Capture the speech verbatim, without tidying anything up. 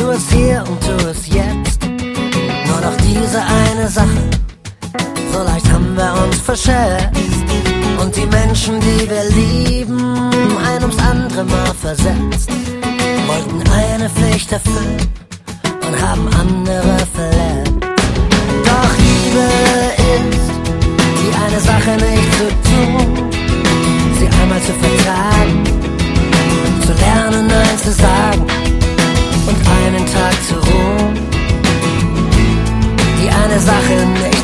tu es hier und tu es jetzt. Nur noch diese eine Sache, so leicht haben wir uns verschätzt. Und die Menschen, die wir lieben, ein ums andere Mal versetzt. Wollten eine Pflicht erfüllen und haben andere verletzt. Doch Liebe ist, die eine Sache nicht zu tun, sie einmal zu vertragen, zu lernen, Nein zu sagen und einen Tag zu ruhen. Die eine Sache nicht